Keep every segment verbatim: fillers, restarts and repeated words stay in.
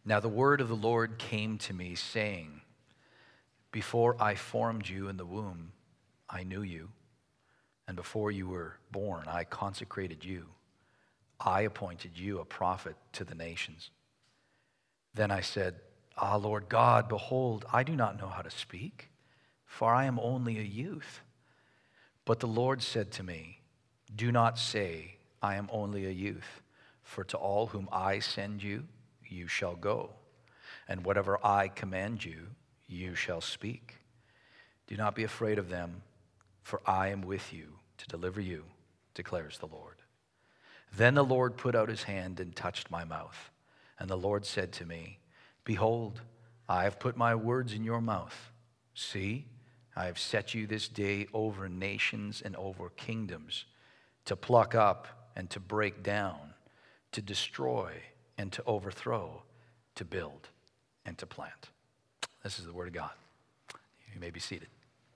Now the word of the Lord came to me, saying, before I formed you in the womb, I knew you, and before you were born, I consecrated you. I appointed you a prophet to the nations. Then I said, Ah, Lord God, behold, I do not know how to speak, for I am only a youth. But the Lord said to me, do not say, I am only a youth, for to all whom I send you, you shall go, and whatever I command you, you shall speak. Do not be afraid of them, for I am with you to deliver you, declares the Lord. Then the Lord put out his hand and touched my mouth. And the Lord said to me, behold, I have put my words in your mouth. See, I have set you this day over nations and over kingdoms, to pluck up and to break down, to destroy and to overthrow, to build and to plant. This is the word of God. You may be seated.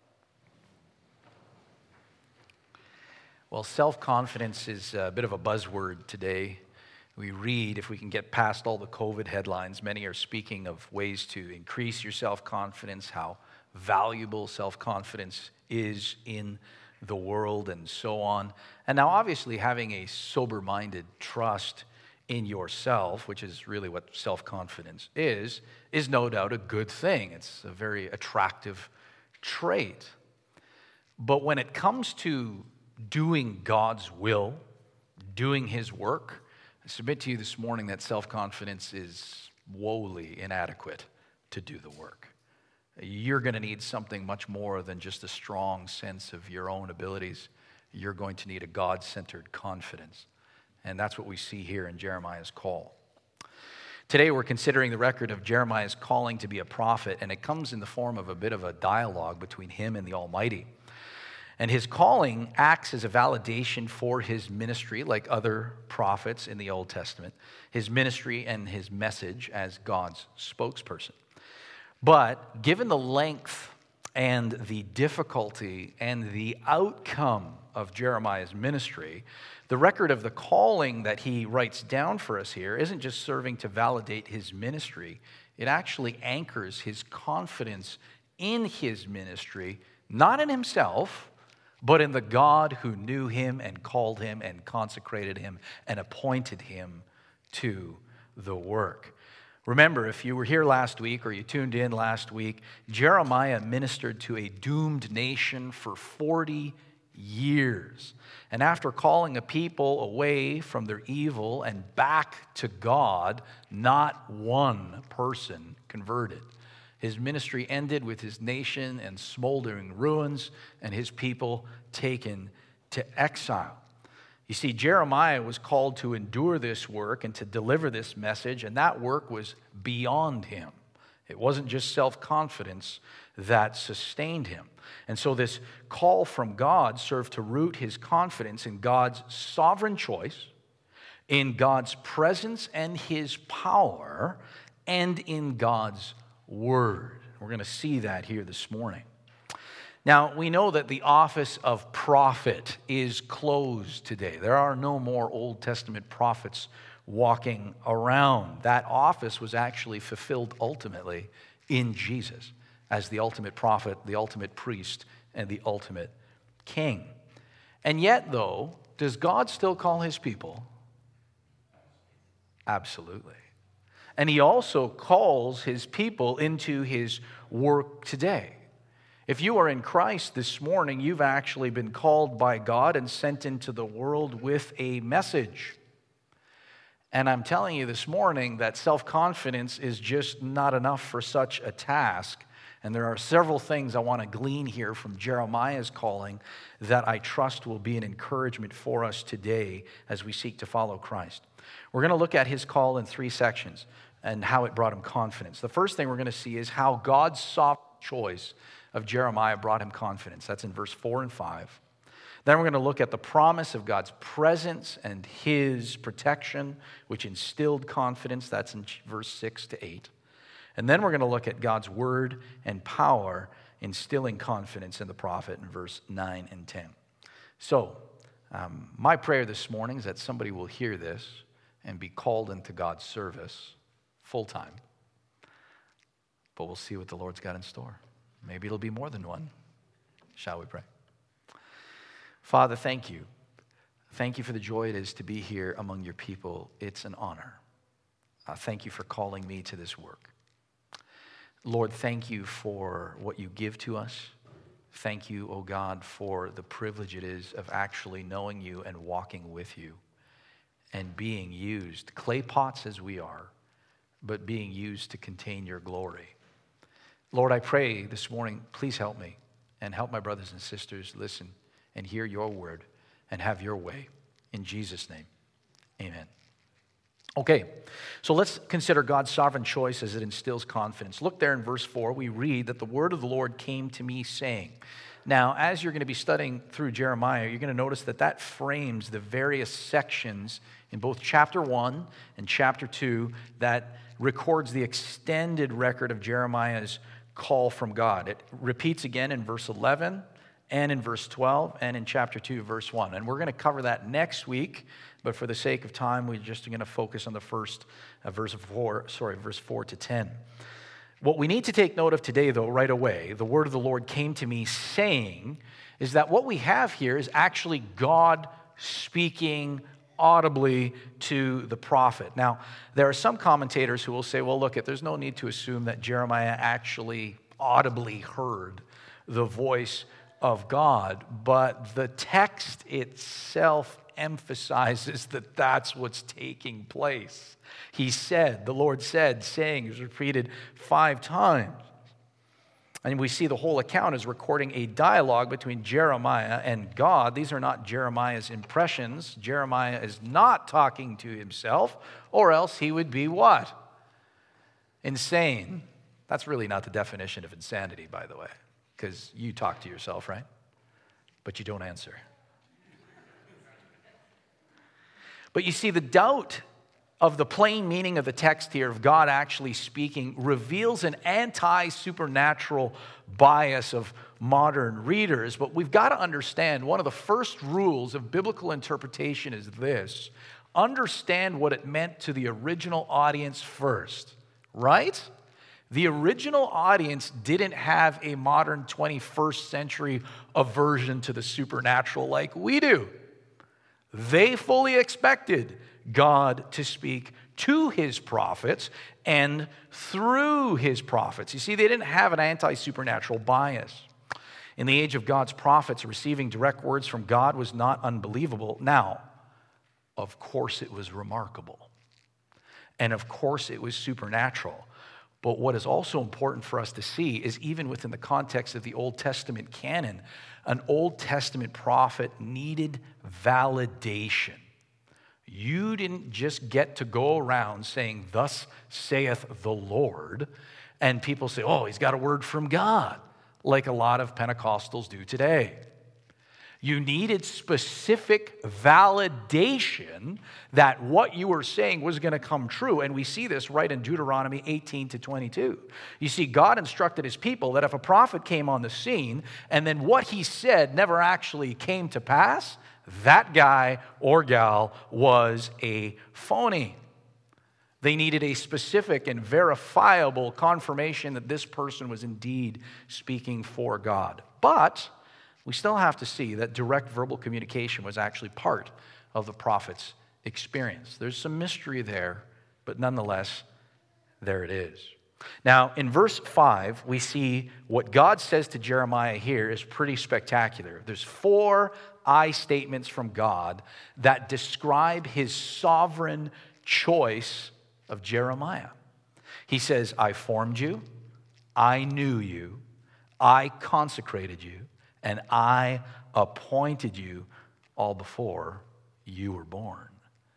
Well, self-confidence is a bit of a buzzword today. We read, if we can get past all the COVID headlines, many are speaking of ways to increase your self-confidence, how valuable self-confidence is in the world, and so on. And now, obviously, having a sober-minded trust in yourself, which is really what self-confidence is, is no doubt a good thing. It's a very attractive trait. But when it comes to doing God's will, doing his work, I submit to you this morning that self-confidence is woefully inadequate to do the work. You're going to need something much more than just a strong sense of your own abilities. You're going to need a God-centered confidence. And that's what we see here in Jeremiah's call. Today we're considering the record of Jeremiah's calling to be a prophet, and it comes in the form of a bit of a dialogue between him and the Almighty. And his calling acts as a validation for his ministry, like other prophets in the Old Testament, his ministry and his message as God's spokesperson. But given the length and the difficulty and the outcome of Jeremiah's ministry, the record of the calling that he writes down for us here isn't just serving to validate his ministry. It actually anchors his confidence in his ministry, not in himself, but in the God who knew him and called him and consecrated him and appointed him to the work. Remember, if you were here last week or you tuned in last week, Jeremiah ministered to a doomed nation for forty years. And after calling a people away from their evil and back to God, not one person converted. His ministry ended with his nation in smoldering ruins and his people taken to exile. You see, Jeremiah was called to endure this work and to deliver this message, and that work was beyond him. It wasn't just self-confidence that sustained him. And so this call from God served to root his confidence in God's sovereign choice, in God's presence and his power, and in God's word. We're going to see that here this morning. Now, we know that the office of prophet is closed today. There are no more Old Testament prophets walking around. That office was actually fulfilled ultimately in Jesus as the ultimate prophet, the ultimate priest, and the ultimate king. And yet, though, does God still call his people? Absolutely. And he also calls his people into his work today. If you are in Christ this morning, you've actually been called by God and sent into the world with a message. And I'm telling you this morning that self-confidence is just not enough for such a task. And there are several things I want to glean here from Jeremiah's calling that I trust will be an encouragement for us today as we seek to follow Christ. We're going to look at his call in three sections and how it brought him confidence. The first thing we're going to see is how God's sovereign choice of Jeremiah brought him confidence. That's in verse four and five. Then we're going to look at the promise of God's presence and his protection, which instilled confidence. That's in verse six to eight. And then we're going to look at God's word and power instilling confidence in the prophet in verse nine and ten. So, um, my prayer this morning is that somebody will hear this and be called into God's service full time. But we'll see what the Lord's got in store. Maybe it'll be more than one. Shall we pray? Father, thank you. Thank you for the joy it is to be here among your people. It's an honor. Uh, thank you for calling me to this work. Lord, thank you for what you give to us. Thank you, oh God, for the privilege it is of actually knowing you and walking with you and being used, clay pots as we are, but being used to contain your glory. Lord, I pray this morning, please help me and help my brothers and sisters listen and hear your word and have your way. In Jesus' name, amen. Okay, so let's consider God's sovereign choice as it instills confidence. Look there in verse four, we read that the word of the Lord came to me saying. Now, as you're going to be studying through Jeremiah, you're going to notice that that frames the various sections in both chapter one and chapter two that records the extended record of Jeremiah's call from God. It repeats again in verse eleven and in verse twelve and in chapter two, verse one. And we're going to cover that next week, but for the sake of time, we're just going to focus on the first uh, verse of four, sorry, verse four to ten. What we need to take note of today, though, right away, the word of the Lord came to me saying, is that what we have here is actually God speaking audibly to the prophet. Now, there are some commentators who will say, well, look, there's no need to assume that Jeremiah actually audibly heard the voice of God, but the text itself emphasizes that that's what's taking place. He said, the Lord said, saying is repeated five times. And we see the whole account is recording a dialogue between Jeremiah and God. These are not Jeremiah's impressions. Jeremiah is not talking to himself, or else he would be what? Insane. That's really not the definition of insanity, by the way, because you talk to yourself, right? But you don't answer. But you see, the doubt of the plain meaning of the text here, of God actually speaking, reveals an anti-supernatural bias of modern readers. But we've got to understand, one of the first rules of biblical interpretation is this: understand what it meant to the original audience first, right? The original audience didn't have a modern twenty-first century aversion to the supernatural like we do. They fully expected God to speak to his prophets and through his prophets. You see, they didn't have an anti-supernatural bias. In the age of God's prophets, receiving direct words from God was not unbelievable. Now, of course it was remarkable. And of course it was supernatural. But what is also important for us to see is, even within the context of the Old Testament canon, an Old Testament prophet needed validation. You didn't just get to go around saying, "Thus saith the Lord," and people say, "Oh, he's got a word from God," like a lot of Pentecostals do today. You needed specific validation that what you were saying was going to come true. And we see this right in Deuteronomy eighteen to twenty-two. You see, God instructed his people that if a prophet came on the scene and then what he said never actually came to pass, that guy or gal was a phony. They needed a specific and verifiable confirmation that this person was indeed speaking for God. But we still have to see that direct verbal communication was actually part of the prophet's experience. There's some mystery there, but nonetheless, there it is. Now, in verse five, we see what God says to Jeremiah here is pretty spectacular. There's four I statements from God that describe his sovereign choice of Jeremiah. He says, "I formed you, I knew you, I consecrated you, and I appointed you all before you were born."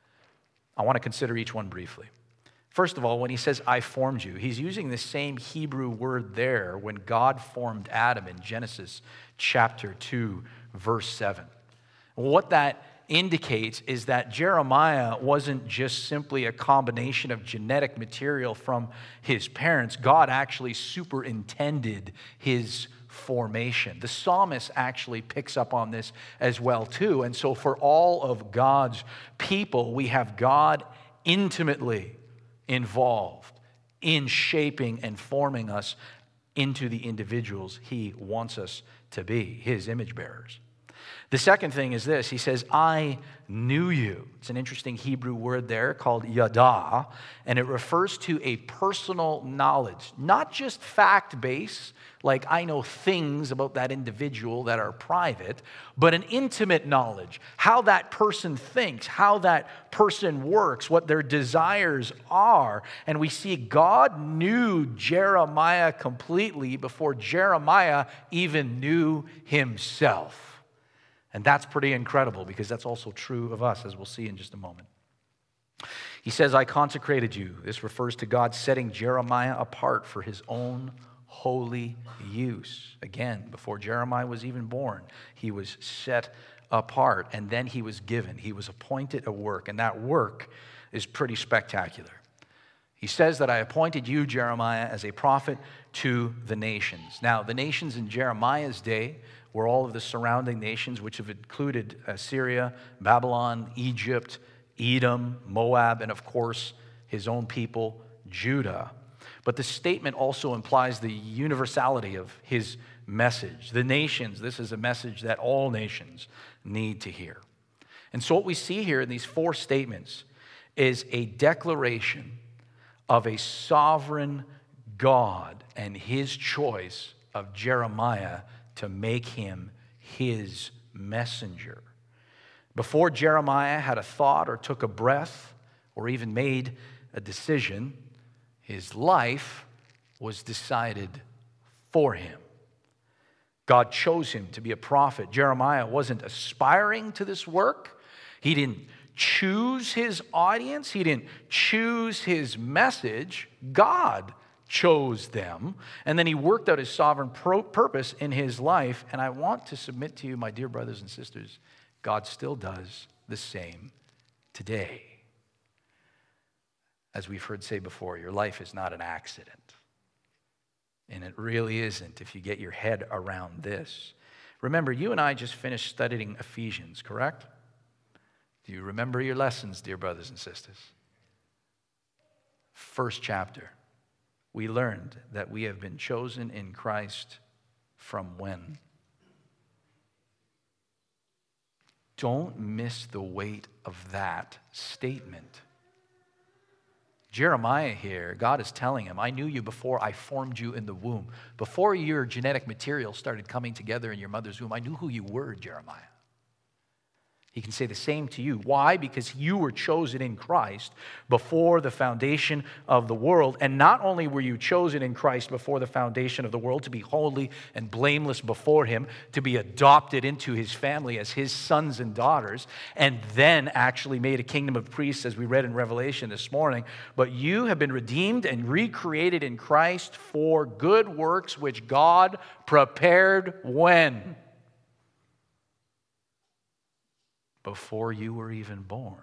I want to consider each one briefly. First of all, when he says, "I formed you," he's using the same Hebrew word there when God formed Adam in Genesis chapter two, verse seven. What that indicates is that Jeremiah wasn't just simply a combination of genetic material from his parents. God actually superintended his formation. The psalmist actually picks up on this as well too. And so for all of God's people, we have God intimately involved in shaping and forming us into the individuals he wants us to be, his image bearers. The second thing is this. He says, I knew you. It's an interesting Hebrew word there called yada, and it refers to a personal knowledge, not just fact-based, like I know things about that individual that are private, but an intimate knowledge, how that person thinks, how that person works, what their desires are. And we see God knew Jeremiah completely before Jeremiah even knew himself. And that's pretty incredible because that's also true of us, as we'll see in just a moment. He says, I consecrated you. This refers to God setting Jeremiah apart for his own holy use. Again, before Jeremiah was even born, he was set apart, and then he was given. He was appointed a work, and that work is pretty spectacular. He says that I appointed you, Jeremiah, as a prophet to the nations. Now, the nations in Jeremiah's day were all of the surrounding nations, which have included Assyria, Babylon, Egypt, Edom, Moab, and of course, his own people, Judah. But the statement also implies the universality of his message. The nations, this is a message that all nations need to hear. And so what we see here in these four statements is a declaration of a sovereign God and his choice of Jeremiah to make him his messenger. Before Jeremiah had a thought or took a breath or even made a decision, his life was decided for him. God chose him to be a prophet. Jeremiah wasn't aspiring to this work. He didn't choose his audience. He didn't choose his message. God chose them. And then he worked out his sovereign pro- purpose in his life. And I want to submit to you, my dear brothers and sisters, God still does the same today. As we've heard say before, your life is not an accident. And it really isn't if you get your head around this. Remember, you and I just finished studying Ephesians, correct? Do you remember your lessons, dear brothers and sisters? First chapter. We learned that we have been chosen in Christ from when? Don't miss the weight of that statement. Jeremiah here, God is telling him, I knew you before I formed you in the womb. Before your genetic material started coming together in your mother's womb, I knew who you were, Jeremiah. He can say the same to you. Why? Because you were chosen in Christ before the foundation of the world. And not only were you chosen in Christ before the foundation of the world to be holy and blameless before him, to be adopted into his family as his sons and daughters, and then actually made a kingdom of priests as we read in Revelation this morning, but you have been redeemed and recreated in Christ for good works which God prepared when? Before you were even born.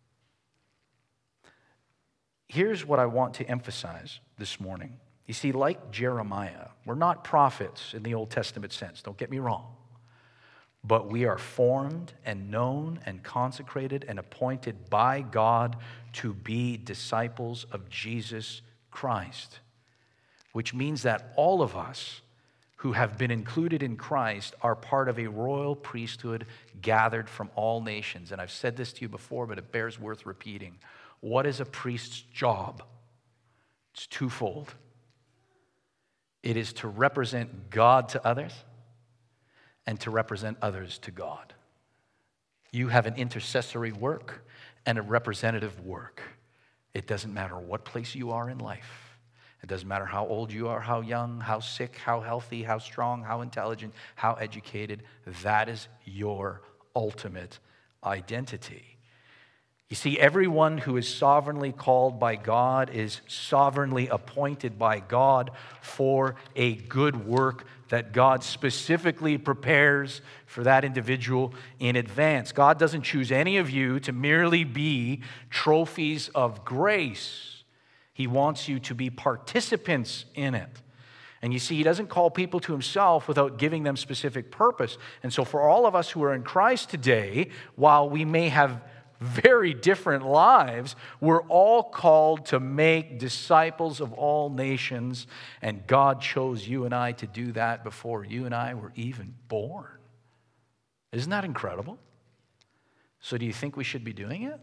Here's what I want to emphasize this morning. You see, like Jeremiah, we're not prophets in the Old Testament sense, don't get me wrong. But we are formed and known and consecrated and appointed by God to be disciples of Jesus Christ, which means that all of us who have been included in Christ are part of a royal priesthood gathered from all nations. And I've said this to you before, but it bears worth repeating. What is a priest's job? It's twofold. It is to represent God to others and to represent others to God. You have an intercessory work and a representative work. It doesn't matter what place you are in life. It doesn't matter how old you are, how young, how sick, how healthy, how strong, how intelligent, how educated. That is your ultimate identity. You see, everyone who is sovereignly called by God is sovereignly appointed by God for a good work that God specifically prepares for that individual in advance. God doesn't choose any of you to merely be trophies of grace. He wants you to be participants in it. And you see, he doesn't call people to himself without giving them specific purpose. And so for all of us who are in Christ today, while we may have very different lives, we're all called to make disciples of all nations, and God chose you and I to do that before you and I were even born. Isn't that incredible? So do you think we should be doing it?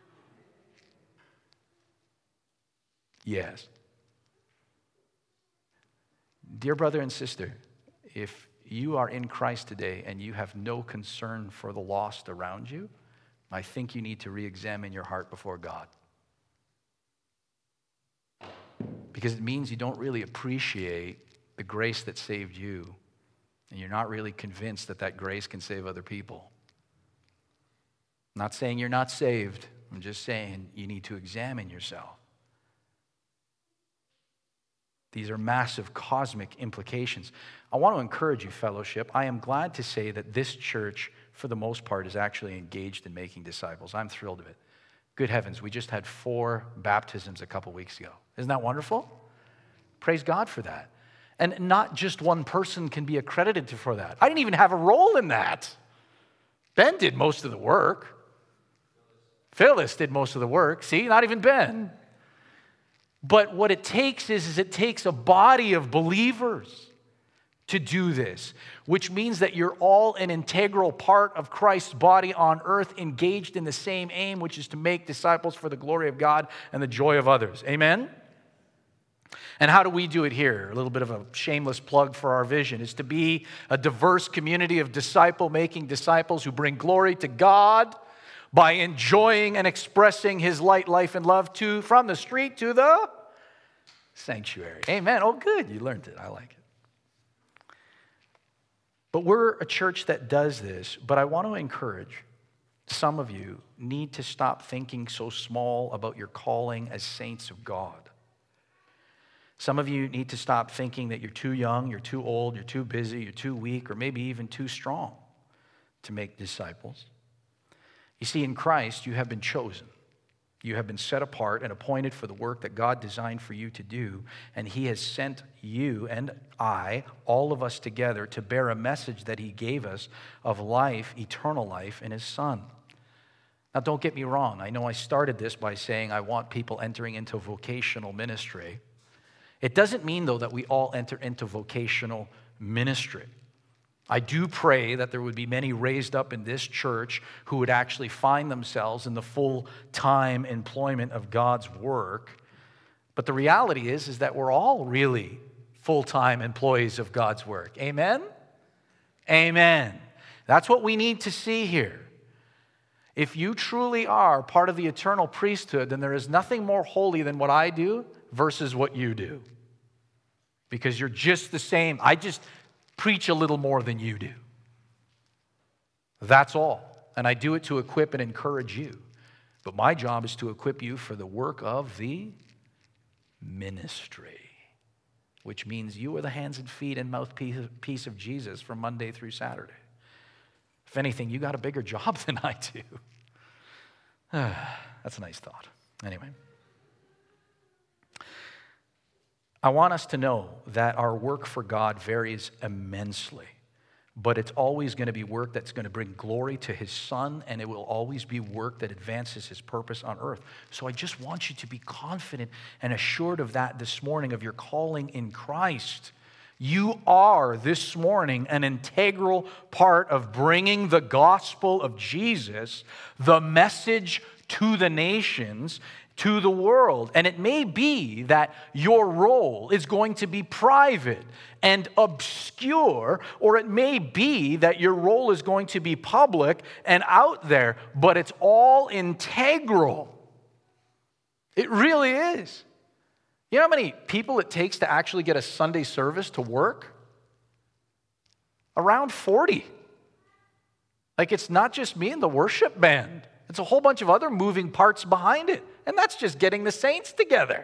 Yes. Dear brother and sister, if you are in Christ today and you have no concern for the lost around you, I think you need to re-examine your heart before God. Because it means you don't really appreciate the grace that saved you, and you're not really convinced that that grace can save other people. I'm not saying you're not saved. I'm just saying you need to examine yourself. These are massive cosmic implications. I want to encourage you, fellowship. I am glad to say that this church, for the most part, is actually engaged in making disciples. I'm thrilled of it. Good heavens, we just had four baptisms a couple weeks ago. Isn't that wonderful? Praise God for that. And not just one person can be accredited for that. I didn't even have a role in that. Ben did most of the work. Phyllis did most of the work. See, not even Ben. But what it takes is, is it takes a body of believers to do this, which means that you're all an integral part of Christ's body on earth, engaged in the same aim, which is to make disciples for the glory of God and the joy of others. Amen? And how do we do it here? A little bit of a shameless plug for our vision is to be a diverse community of disciple-making disciples who bring glory to God by enjoying and expressing His light, life, and love to from the street to the sanctuary. Amen. Oh, good. You learned it. I like it. But we're a church that does this, but I want to encourage some of you need to stop thinking so small about your calling as saints of God. Some of you need to stop thinking that you're too young, you're too old, you're too busy, you're too weak, or maybe even too strong to make disciples. You see, in Christ, you have been chosen. You have been set apart and appointed for the work that God designed for you to do, and He has sent you and I, all of us together, to bear a message that He gave us of life, eternal life in His Son. Now, don't get me wrong. I know I started this by saying I want people entering into vocational ministry. It doesn't mean, though, that we all enter into vocational ministry. I do pray that there would be many raised up in this church who would actually find themselves in the full-time employment of God's work. But the reality is, is that we're all really full-time employees of God's work. Amen? Amen. That's what we need to see here. If you truly are part of the eternal priesthood, then there is nothing more holy than what I do versus what you do. Because you're just the same. I just preach a little more than you do. That's all. And I do it to equip and encourage you. But my job is to equip you for the work of the ministry, which means you are the hands and feet and mouthpiece of Jesus from Monday through Saturday. If anything, you got a bigger job than I do. That's a nice thought. Anyway. I want us to know that our work for God varies immensely, but it's always going to be work that's going to bring glory to His Son, and it will always be work that advances His purpose on earth. So I just want you to be confident and assured of that this morning, of your calling in Christ. You are this morning an integral part of bringing the gospel of Jesus, the message to the nations, to the world. And it may be that your role is going to be private and obscure, or it may be that your role is going to be public and out there, but it's all integral. It really is. You know how many people it takes to actually get a Sunday service to work? Around forty. Like, it's not just me and the worship band. It's a whole bunch of other moving parts behind it. And that's just getting the saints together.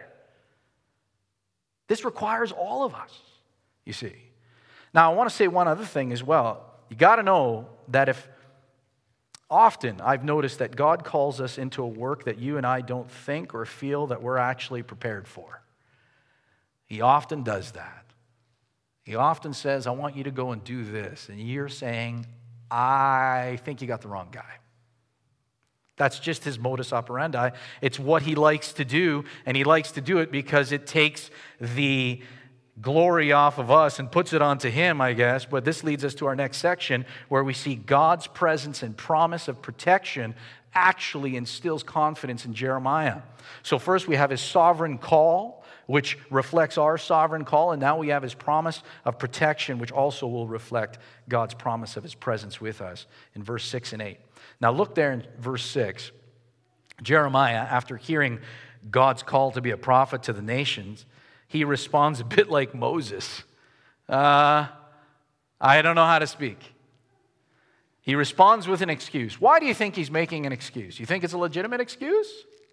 This requires all of us, you see. Now, I want to say one other thing as well. You got to know that if often I've noticed that God calls us into a work that you and I don't think or feel that we're actually prepared for. He often does that. He often says, I want you to go and do this. And you're saying, I think you got the wrong guy. That's just his modus operandi. It's what he likes to do, and he likes to do it because it takes the glory off of us and puts it onto him, I guess. But this leads us to our next section, where we see God's presence and promise of protection actually instills confidence in Jeremiah. So first we have his sovereign call, which reflects our sovereign call, and now we have his promise of protection, which also will reflect God's promise of his presence with us in verse six and eight. Now look there in verse six. Jeremiah, after hearing God's call to be a prophet to the nations, he responds a bit like Moses. Uh, I don't know how to speak. He responds with an excuse. Why do you think he's making an excuse? You think it's a legitimate excuse?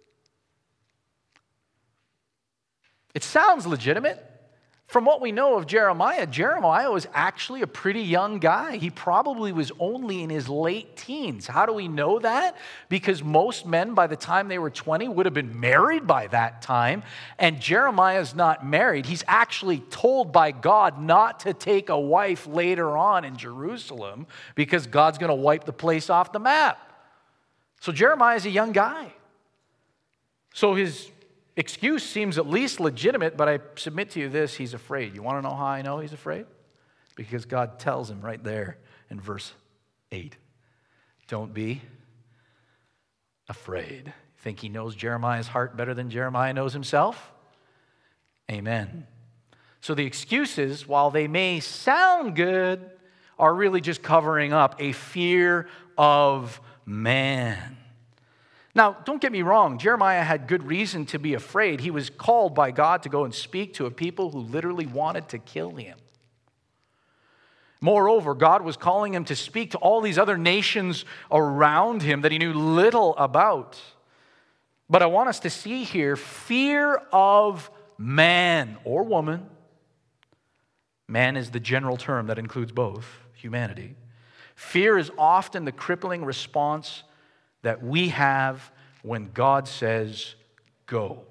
It sounds legitimate. From what we know of Jeremiah, Jeremiah was actually a pretty young guy. He probably was only in his late teens. How do we know that? Because most men, by the time they were twenty, would have been married by that time. And Jeremiah's not married. He's actually told by God not to take a wife later on in Jerusalem because God's going to wipe the place off the map. So Jeremiah's a young guy. So his excuse seems at least legitimate, but I submit to you this, he's afraid. You want to know how I know he's afraid? Because God tells him right there in verse eight, don't be afraid. Think he knows Jeremiah's heart better than Jeremiah knows himself? Amen. So the excuses, while they may sound good, are really just covering up a fear of man. Now, don't get me wrong, Jeremiah had good reason to be afraid. He was called by God to go and speak to a people who literally wanted to kill him. Moreover, God was calling him to speak to all these other nations around him that he knew little about. But I want us to see here fear of man or woman. Man is the general term that includes both humanity. Fear is often the crippling response that we have when God says, go.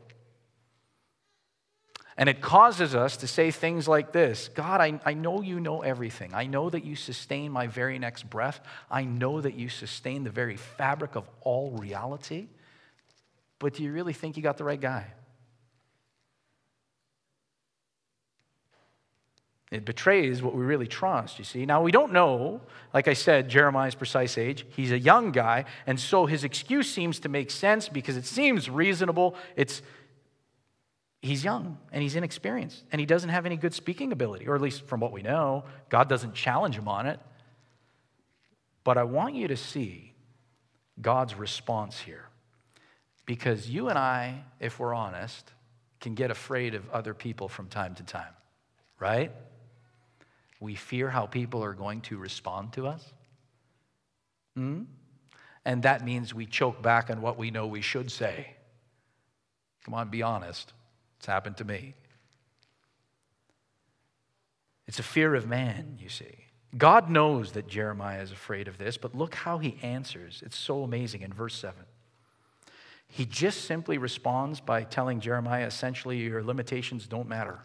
And it causes us to say things like this: God, I, I know you know everything. I know that you sustain my very next breath. I know that you sustain the very fabric of all reality. But do you really think you got the right guy? It betrays what we really trust, you see. Now, we don't know, like I said, Jeremiah's precise age. He's a young guy, and so his excuse seems to make sense because it seems reasonable. It's he's young, and he's inexperienced, and he doesn't have any good speaking ability, or at least from what we know. God doesn't challenge him on it. But I want you to see God's response here, because you and I, if we're honest, can get afraid of other people from time to time, right? We fear how people are going to respond to us. Hmm? And that means we choke back on what we know we should say. Come on, be honest. It's happened to me. It's a fear of man, you see. God knows that Jeremiah is afraid of this, but look how he answers. It's so amazing in verse seven. He just simply responds by telling Jeremiah, essentially, your limitations don't matter.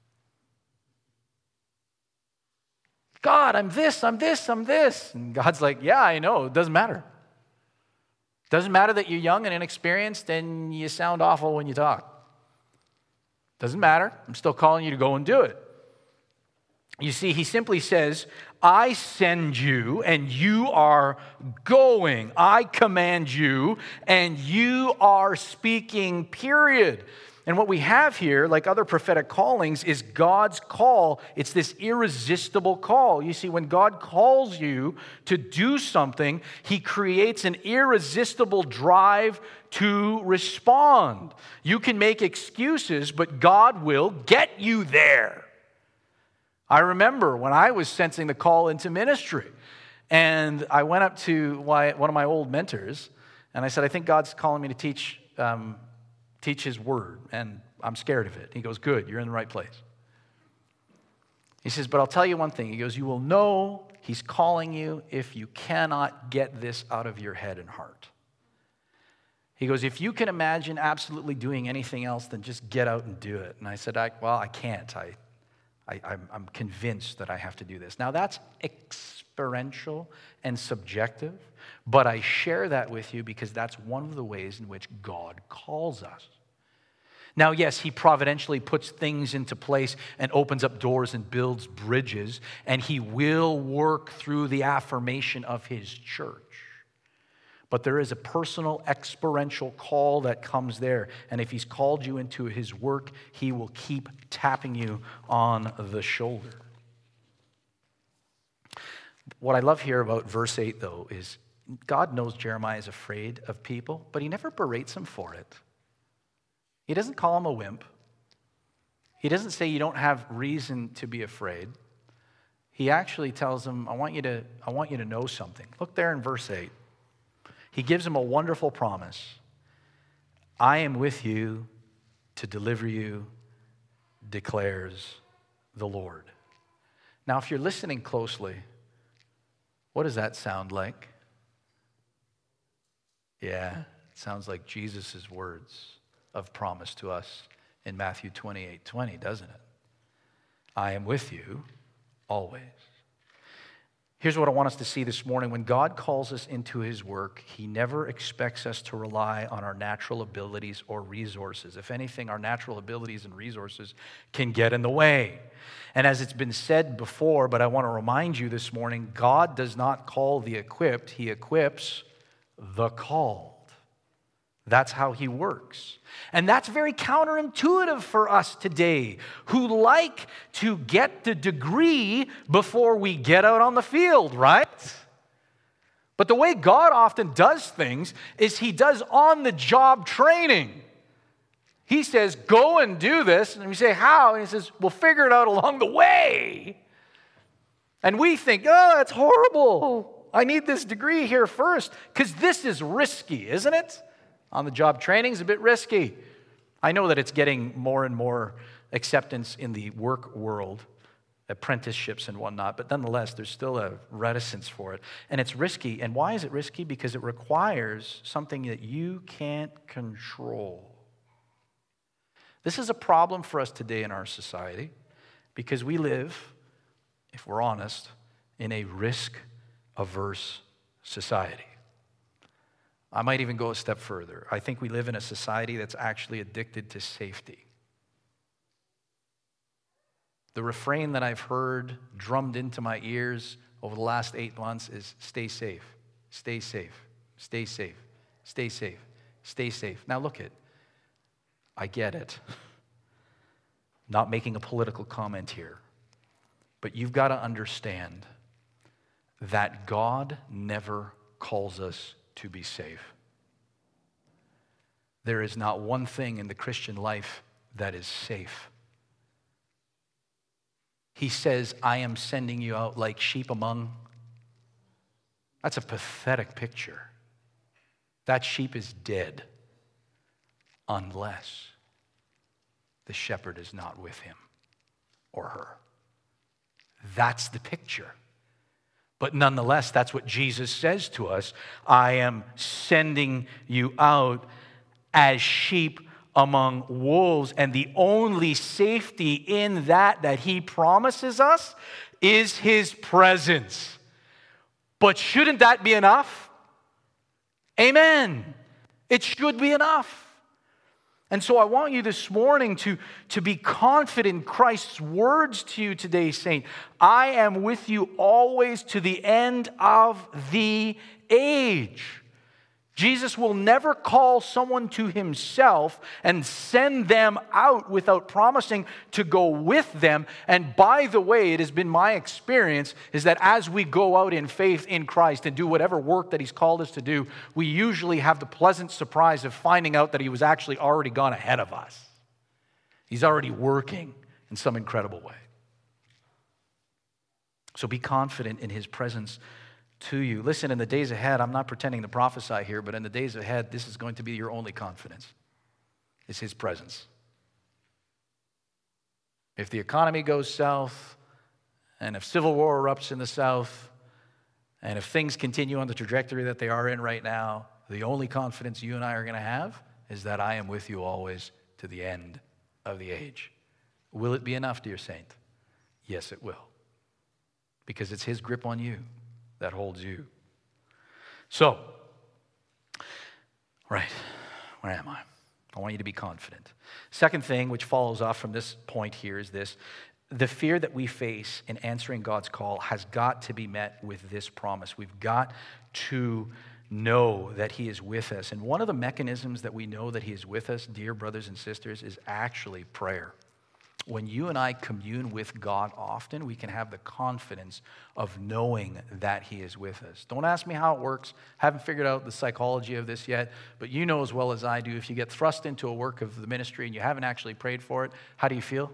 God, I'm this, I'm this, I'm this. And God's like, yeah, I know, it doesn't matter. Doesn't matter that you're young and inexperienced and you sound awful when you talk. Doesn't matter. I'm still calling you to go and do it. You see, he simply says, I send you and you are going. I command you and you are speaking, period. And what we have here, like other prophetic callings, is God's call. It's this irresistible call. You see, when God calls you to do something, he creates an irresistible drive to respond. You can make excuses, but God will get you there. I remember when I was sensing the call into ministry, and I went up to one of my old mentors, and I said, I think God's calling me to teach um, teach his word, and I'm scared of it. He goes, good, you're in the right place. He says, but I'll tell you one thing. He goes, you will know he's calling you if you cannot get this out of your head and heart. He goes, if you can imagine absolutely doing anything else, then just get out and do it. And I said, I, well, I can't. I, I, I'm, I'm convinced that I have to do this. Now, that's experiential and subjective, but I share that with you because that's one of the ways in which God calls us. Now, yes, he providentially puts things into place and opens up doors and builds bridges, and he will work through the affirmation of his church. But there is a personal experiential call that comes there, and if he's called you into his work, he will keep tapping you on the shoulder. What I love here about verse eight, though, is God knows Jeremiah is afraid of people, but he never berates him for it. He doesn't call him a wimp. He doesn't say you don't have reason to be afraid. He actually tells him, I want you to, I want you to know something. Look there in verse eight. He gives him a wonderful promise. I am with you to deliver you, declares the Lord. Now, if you're listening closely, what does that sound like? Yeah, it sounds like Jesus' words of promise to us in Matthew twenty-eight twenty, doesn't it? I am with you always. Here's what I want us to see this morning. When God calls us into his work, he never expects us to rely on our natural abilities or resources. If anything, our natural abilities and resources can get in the way. And as it's been said before, but I want to remind you this morning, God does not call the equipped, he equips the called. That's how he works. And that's very counterintuitive for us today, who like to get the degree before we get out on the field, right? But the way God often does things is he does on-the-job training. He says, go and do this. And we say, how? And he says, we'll figure it out along the way. And we think, oh, that's horrible. I need this degree here first, because this is risky, isn't it? On-the-job training is a bit risky. I know that it's getting more and more acceptance in the work world, apprenticeships and whatnot, but nonetheless, there's still a reticence for it. And it's risky. And why is it risky? Because it requires something that you can't control. This is a problem for us today in our society because we live, if we're honest, in a risk-averse society. I might even go a step further. I think we live in a society that's actually addicted to safety. The refrain that I've heard drummed into my ears over the last eight months is stay safe, stay safe, stay safe, stay safe, stay safe. Now look it, I get it. Not making a political comment here, but you've got to understand that God never calls us to be safe. There is not one thing in the Christian life that is safe. He says, I am sending you out like sheep among. That's a pathetic picture. That sheep is dead unless the shepherd is not with him or her. That's the picture. But nonetheless, that's what Jesus says to us. I am sending you out as sheep among wolves. And the only safety in that that he promises us is his presence. But shouldn't that be enough? Amen. It should be enough. And so I want you this morning to, to be confident in Christ's words to you today, saying, I am with you always to the end of the age. Jesus will never call someone to himself and send them out without promising to go with them. And by the way, it has been my experience is that as we go out in faith in Christ and do whatever work that he's called us to do, we usually have the pleasant surprise of finding out that he was actually already gone ahead of us. He's already working in some incredible way. So be confident in his presence to you. Listen, in the days ahead, I'm not pretending to prophesy here, but in the days ahead, this is going to be your only confidence. It's his presence. If the economy goes south, and if civil war erupts in the south, and if things continue on the trajectory that they are in right now, the only confidence you and I are going to have is that I am with you always to the end of the age. Will it be enough, dear saint? Yes, it will. Because it's his grip on you that holds you. So, right, where am I? I want you to be confident. Second thing, which follows off from this point here, is this. The fear that we face in answering God's call has got to be met with this promise. We've got to know that he is with us. And one of the mechanisms that we know that he is with us, dear brothers and sisters, is actually prayer. When you and I commune with God often, we can have the confidence of knowing that he is with us. Don't ask me how it works. Haven't figured out the psychology of this yet, but you know as well as I do, if you get thrust into a work of the ministry and you haven't actually prayed for it, how do you feel?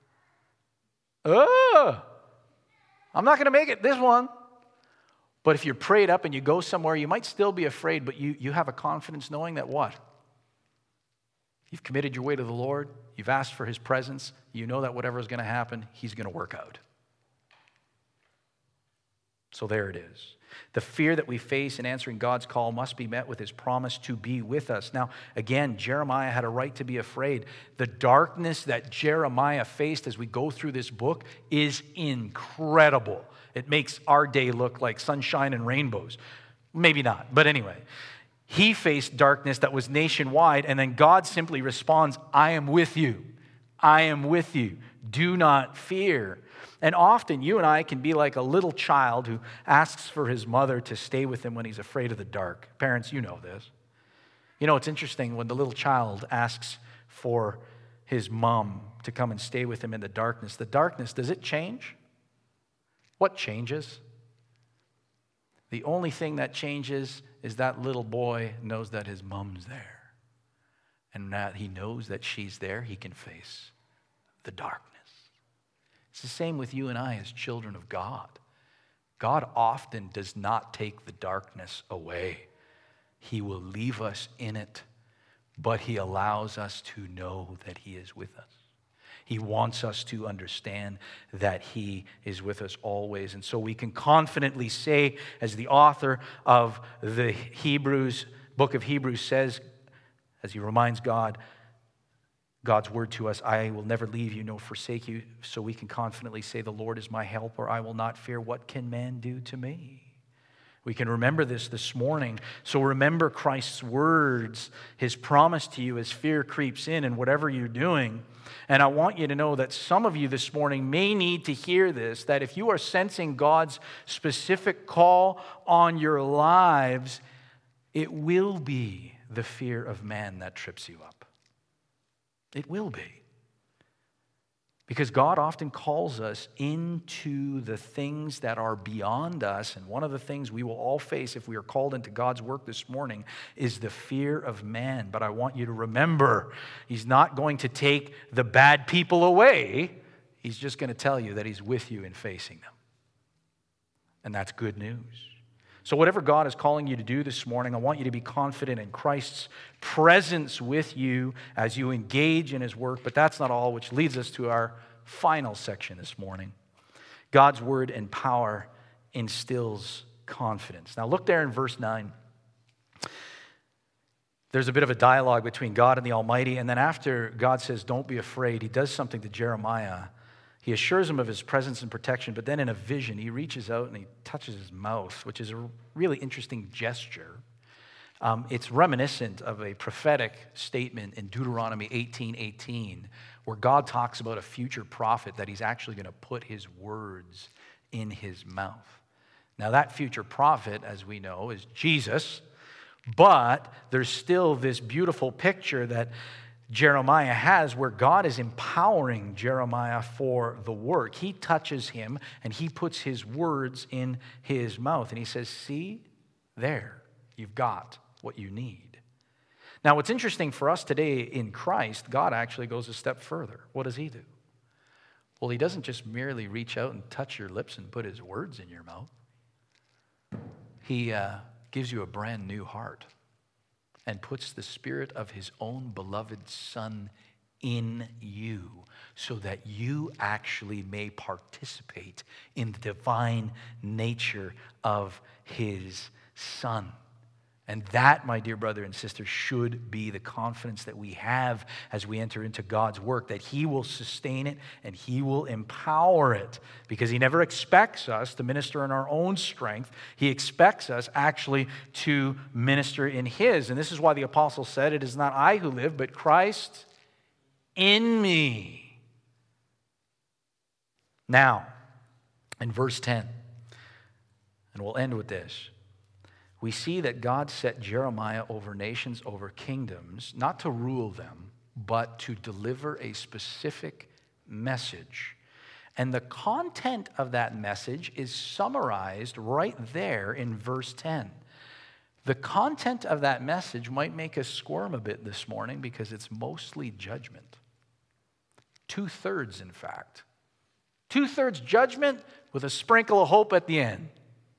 Oh, I'm not going to make it this one. But if you're prayed up and you go somewhere, you might still be afraid, but you, you have a confidence knowing that what? You've committed your way to the Lord. You've asked for his presence. You know that whatever is going to happen, he's going to work out. So there it is. The fear that we face in answering God's call must be met with his promise to be with us. Now, again, Jeremiah had a right to be afraid. The darkness that Jeremiah faced as we go through this book is incredible. It makes our day look like sunshine and rainbows. Maybe not, but anyway. He faced darkness that was nationwide, and then God simply responds, I am with you. I am with you. Do not fear. And often you and I can be like a little child who asks for his mother to stay with him when he's afraid of the dark. Parents, you know this. You know, it's interesting when the little child asks for his mom to come and stay with him in the darkness. The darkness, does it change? What changes? The only thing that changes is that little boy knows that his mom's there. And that he knows that she's there, he can face the darkness. It's the same with you and I as children of God. God often does not take the darkness away. He will leave us in it, but he allows us to know that he is with us. He wants us to understand that he is with us always. And so we can confidently say, as the author of the Hebrews, book of Hebrews says, as he reminds God, God's word to us, I will never leave you nor forsake you. So we can confidently say, the Lord is my helper. I will not fear. What can man do to me? We can remember this this morning. So remember Christ's words, his promise to you as fear creeps in and whatever you're doing. And I want you to know that some of you this morning may need to hear this, that if you are sensing God's specific call on your lives, it will be the fear of man that trips you up. It will be. Because God often calls us into the things that are beyond us. And one of the things we will all face if we are called into God's work this morning is the fear of man. But I want you to remember, he's not going to take the bad people away. He's just going to tell you that he's with you in facing them. And that's good news. So whatever God is calling you to do this morning, I want you to be confident in Christ's presence with you as you engage in his work. But that's not all, which leads us to our final section this morning. God's word and power instills confidence. Now look there in verse nine. There's a bit of a dialogue between God and the Almighty. And then after God says, don't be afraid, he does something to Jeremiah. He assures him of his presence and protection, but then in a vision, he reaches out and he touches his mouth, which is a really interesting gesture. Um, it's reminiscent of a prophetic statement in Deuteronomy eighteen eighteen, where God talks about a future prophet that he's actually going to put his words in his mouth. Now, that future prophet, as we know, is Jesus, but there's still this beautiful picture that Jeremiah has where God is empowering Jeremiah for the work. He touches him and he puts his words in his mouth. And he says, see, there, you've got what you need. Now, what's interesting for us today in Christ, God actually goes a step further. What does he do? Well, he doesn't just merely reach out and touch your lips and put his words in your mouth. He uh, gives you a brand new heart and puts the Spirit of his own beloved Son in you so that you actually may participate in the divine nature of his Son. And that, my dear brother and sister, should be the confidence that we have as we enter into God's work, that He will sustain it and He will empower it, because He never expects us to minister in our own strength. He expects us actually to minister in His. And this is why the apostle said, "It is not I who live, but Christ in me." Now, in verse ten, and we'll end with this, we see that God set Jeremiah over nations, over kingdoms, not to rule them, but to deliver a specific message. And the content of that message is summarized right there in verse ten. The content of that message might make us squirm a bit this morning because it's mostly judgment. Two-thirds, in fact. Two-thirds judgment with a sprinkle of hope at the end.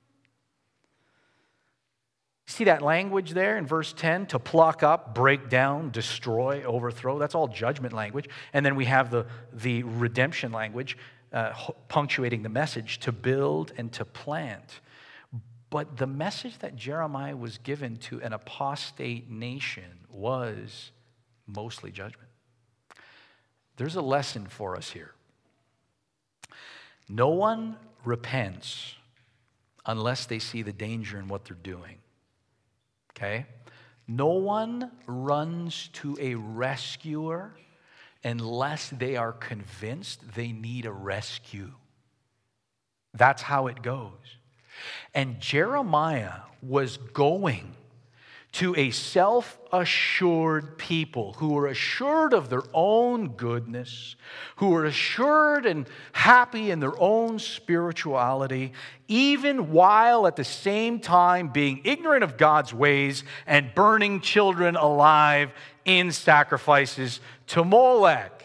See that language there in verse ten? To pluck up, break down, destroy, overthrow. That's all judgment language. And then we have the, the redemption language uh, punctuating the message, to build and to plant. But the message that Jeremiah was given to an apostate nation was mostly judgment. There's a lesson for us here. No one repents unless they see the danger in what they're doing. Okay? No one runs to a rescuer unless they are convinced they need a rescue. That's how it goes. And Jeremiah was going to a self-assured people who were assured of their own goodness, who were assured and happy in their own spirituality, even while at the same time being ignorant of God's ways and burning children alive in sacrifices to Molech.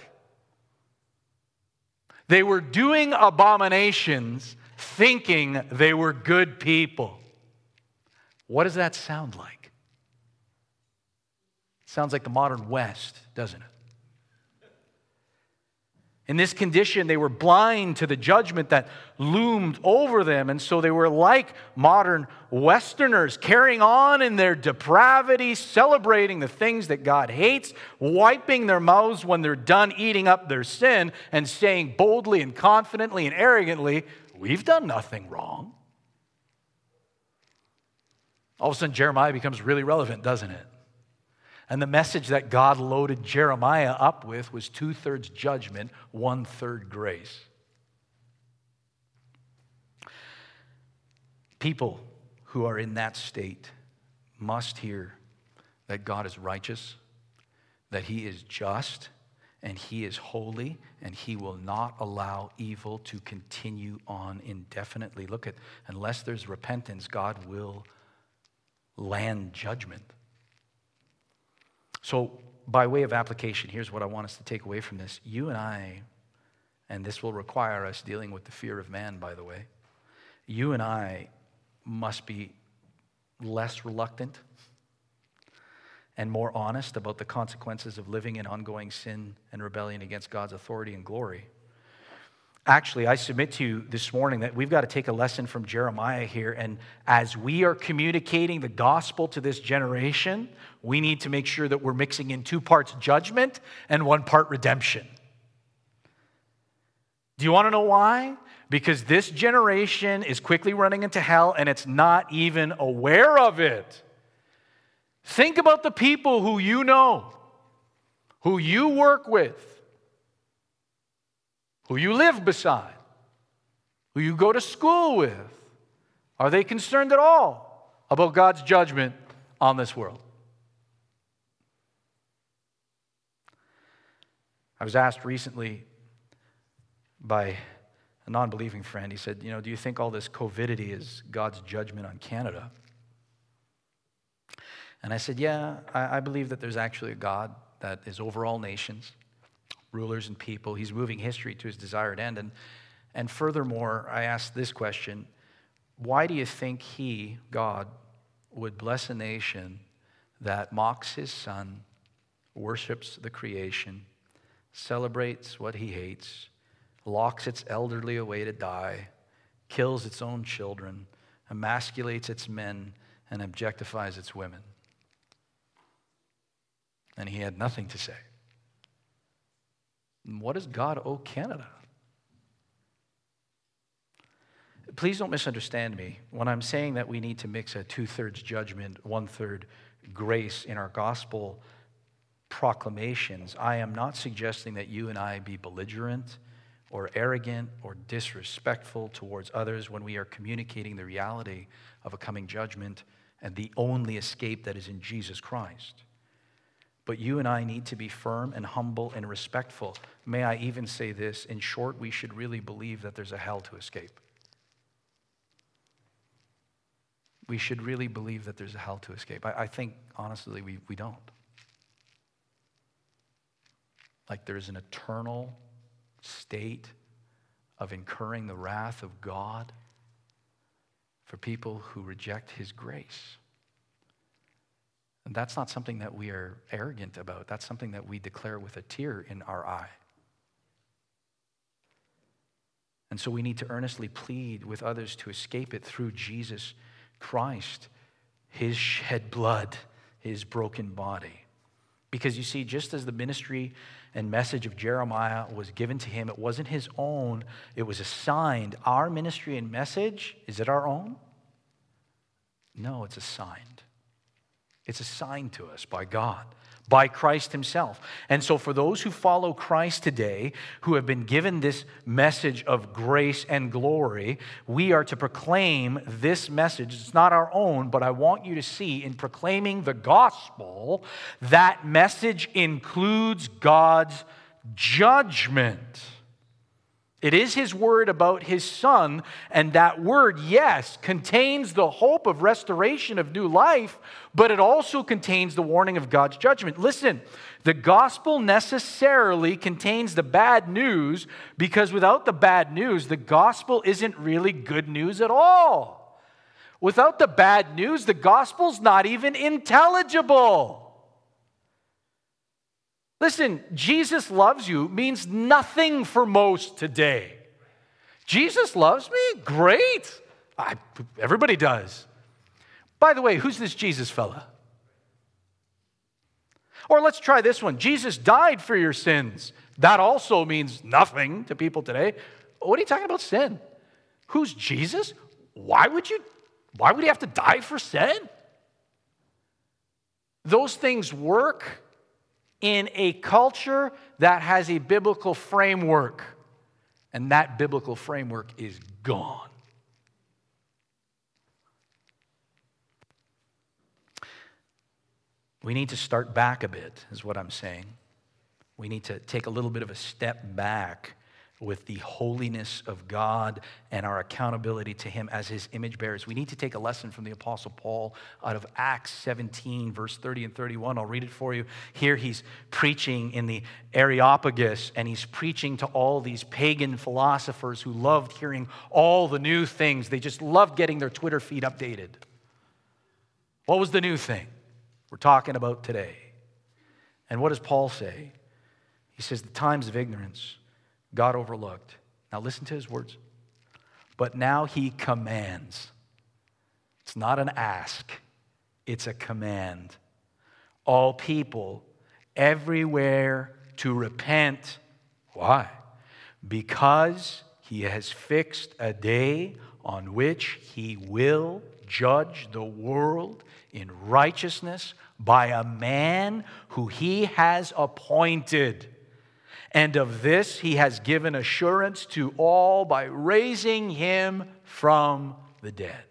They were doing abominations thinking they were good people. What does that sound like? Sounds like the modern West, doesn't it? In this condition, they were blind to the judgment that loomed over them, and so they were like modern Westerners, carrying on in their depravity, celebrating the things that God hates, wiping their mouths when they're done eating up their sin, and saying boldly and confidently and arrogantly, "We've done nothing wrong." All of a sudden, Jeremiah becomes really relevant, doesn't it? And the message that God loaded Jeremiah up with was two-thirds judgment, one-third grace. People who are in that state must hear that God is righteous, that He is just, and He is holy, and He will not allow evil to continue on indefinitely. Look at, unless there's repentance, God will land judgment. So, by way of application, here's what I want us to take away from this. You and I, and this will require us dealing with the fear of man, by the way, you and I must be less reluctant and more honest about the consequences of living in ongoing sin and rebellion against God's authority and glory. Actually, I submit to you this morning that we've got to take a lesson from Jeremiah here, and as we are communicating the gospel to this generation, we need to make sure that we're mixing in two parts judgment and one part redemption. Do you want to know why? Because this generation is quickly running into hell, and it's not even aware of it. Think about the people who you know, who you work with, who you live beside, who you go to school with. Are they concerned at all about God's judgment on this world? I was asked recently by a non-believing friend, he said, you know, do you think all this COVIDity is God's judgment on Canada? And I said, yeah, I, I believe that there's actually a God that is over all nations, rulers and people. He's moving history to His desired end. And, and furthermore, I asked this question, why do you think He, God, would bless a nation that mocks His Son, worships the creation, celebrates what He hates, locks its elderly away to die, kills its own children, emasculates its men, and objectifies its women. And he had nothing to say. What does God owe Canada? Please don't misunderstand me when I'm saying that we need to mix a two-thirds judgment, one-third grace in our gospel proclamations. I am not suggesting that you and I be belligerent or arrogant or disrespectful towards others when we are communicating the reality of a coming judgment and the only escape that is in Jesus Christ. But you and I need to be firm and humble and respectful. May I even say this? In short, we should really believe that there's a hell to escape. We should really believe that there's a hell to escape. I, I think, honestly, we, we don't. Like there's an eternal state of incurring the wrath of God for people who reject his grace. And that's not something that we are arrogant about. That's something that we declare with a tear in our eye. And so we need to earnestly plead with others to escape it through Jesus Christ, his shed blood, his broken body. Because you see, just as the ministry and message of Jeremiah was given to him, it wasn't his own, it was assigned. Our ministry and message, is it our own? No, it's assigned. It's assigned to us by God, by Christ himself. And so for those who follow Christ today, who have been given this message of grace and glory, we are to proclaim this message. It's not our own, but I want you to see in proclaiming the gospel, that message includes God's judgment. It is his word about his son, and that word, yes, contains the hope of restoration of new life, but it also contains the warning of God's judgment. Listen, the gospel necessarily contains the bad news, because without the bad news, the gospel isn't really good news at all. Without the bad news, the gospel's not even intelligible. Listen, Jesus loves you means nothing for most today. Jesus loves me? Great. I, everybody does. By the way, who's this Jesus fella? Or let's try this one. Jesus died for your sins. That also means nothing to people today. What are you talking about sin? Who's Jesus? Why would you, why would he have to die for sin? Those things work in a culture that has a biblical framework, and that biblical framework is gone. We need to start back a bit, is what I'm saying. We need to take a little bit of a step back with the holiness of God and our accountability to him as his image bearers. We need to take a lesson from the Apostle Paul out of Acts seventeen, verse thirty and thirty-one. I'll read it for you. Here he's preaching in the Areopagus, and he's preaching to all these pagan philosophers who loved hearing all the new things. They just loved getting their Twitter feed updated. What was the new thing we're talking about today? And what does Paul say? He says, the times of ignorance God overlooked. Now listen to his words. But now he commands. It's not an ask. It's a command. All people everywhere to repent. Why? Because he has fixed a day on which he will judge the world in righteousness by a man who he has appointed. And of this he has given assurance to all by raising him from the dead.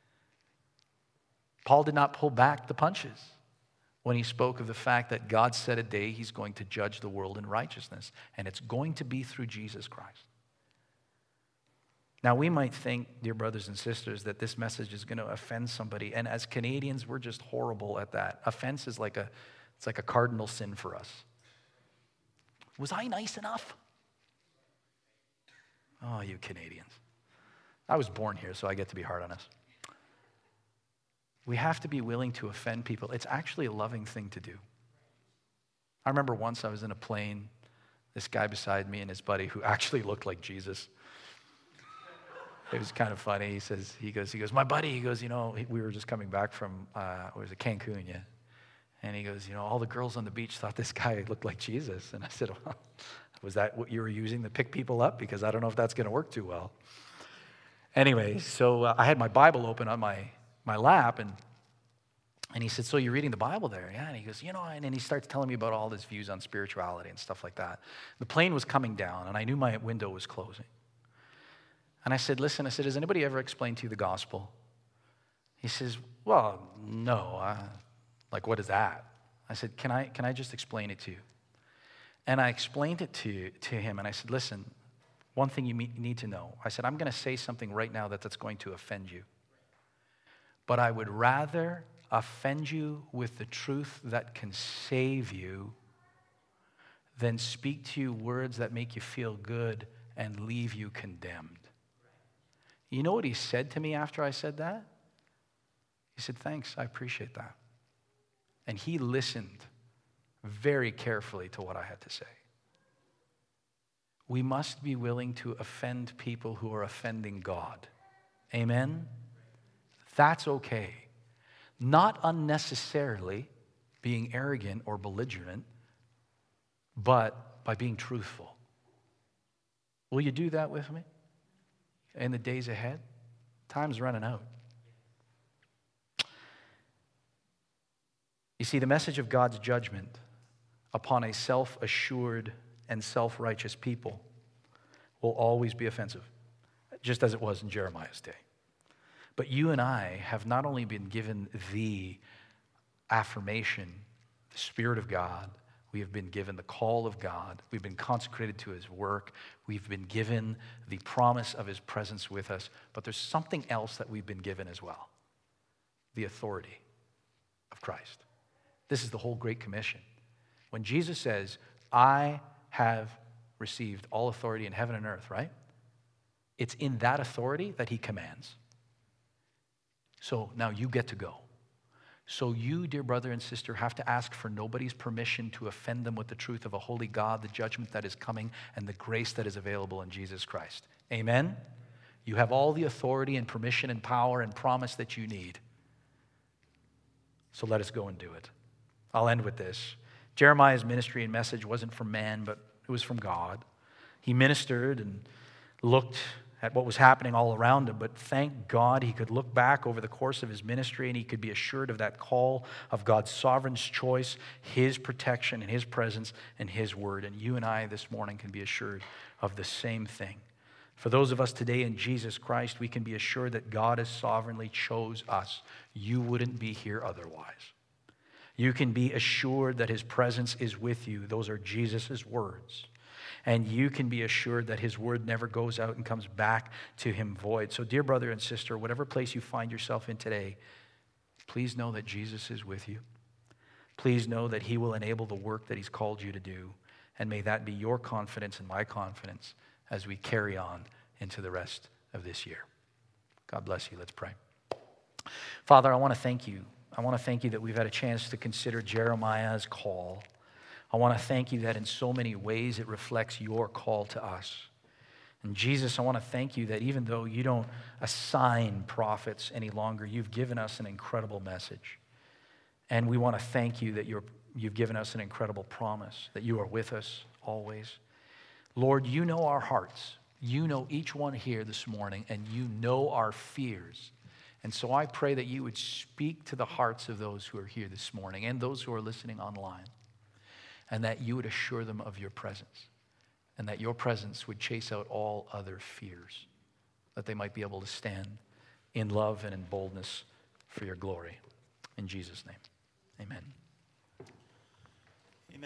Paul did not pull back the punches when he spoke of the fact that God set a day he's going to judge the world in righteousness, and it's going to be through Jesus Christ. Now, we might think, dear brothers and sisters, that this message is going to offend somebody, and as Canadians, we're just horrible at that. Offense is like a, it's like a cardinal sin for us. Was I nice enough? Oh, you Canadians. I was born here, so I get to be hard on us. We have to be willing to offend people. It's actually a loving thing to do. I remember once I was in a plane, this guy beside me and his buddy who actually looked like Jesus. It was kind of funny. He says, he goes, he goes, my buddy, he goes, you know, we were just coming back from, uh, what was it, Cancun, yeah. And he goes, you know, all the girls on the beach thought this guy looked like Jesus. And I said, well, was that what you were using to pick people up? Because I don't know if that's going to work too well. Anyway, so uh, I had my Bible open on my, my lap, and and he said, so you're reading the Bible there? Yeah. And he goes, you know, and then he starts telling me about all his views on spirituality and stuff like that. The plane was coming down, and I knew my window was closing. And I said, listen, I said, has anybody ever explained to you the gospel? He says, well, no. Uh, like, what is that? I said, can I can I just explain it to you? And I explained it to, to him, and I said, listen, one thing you need to know. I said, I'm going to say something right now that that's going to offend you. But I would rather offend you with the truth that can save you than speak to you words that make you feel good and leave you condemned. You know what he said to me after I said that? He said, thanks, I appreciate that. And he listened very carefully to what I had to say. We must be willing to offend people who are offending God. Amen? That's okay. Not unnecessarily being arrogant or belligerent, but by being truthful. Will you do that with me in the days ahead? Time's running out. You see, the message of God's judgment upon a self-assured and self-righteous people will always be offensive, just as it was in Jeremiah's day. But you and I have not only been given the affirmation, the Spirit of God, we have been given the call of God, we've been consecrated to His work, we've been given the promise of His presence with us, but there's something else that we've been given as well, the authority of Christ. This is the whole Great Commission. When Jesus says, I have received all authority in heaven and earth, right? It's in that authority that He commands. So now you get to go. So you, dear brother and sister, have to ask for nobody's permission to offend them with the truth of a holy God, the judgment that is coming, and the grace that is available in Jesus Christ. Amen? You have all the authority and permission and power and promise that you need. So let us go and do it. I'll end with this. Jeremiah's ministry and message wasn't from man, but it was from God. He ministered and looked at what was happening all around him, but thank God he could look back over the course of his ministry and he could be assured of that call of God's sovereign choice, His protection and His presence and His word. And you and I this morning can be assured of the same thing. For those of us today in Jesus Christ, we can be assured that God has sovereignly chose us. You wouldn't be here otherwise. You can be assured that His presence is with you. Those are Jesus' words. And you can be assured that His word never goes out and comes back to Him void. So dear brother and sister, whatever place you find yourself in today, please know that Jesus is with you. Please know that He will enable the work that He's called you to do. And may that be your confidence and my confidence as we carry on into the rest of this year. God bless you. Let's pray. Father, I want to thank you. I want to thank you that we've had a chance to consider Jeremiah's call. I want to thank you that in so many ways it reflects your call to us. And Jesus, I want to thank you that even though you don't assign prophets any longer, you've given us an incredible message. And we want to thank you that you're, you've given us an incredible promise, that you are with us always. Lord, you know our hearts. You know each one here this morning, and you know our fears. And so I pray that you would speak to the hearts of those who are here this morning and those who are listening online, and that you would assure them of your presence, and that your presence would chase out all other fears, that they might be able to stand in love and in boldness for your glory. In Jesus' name, amen.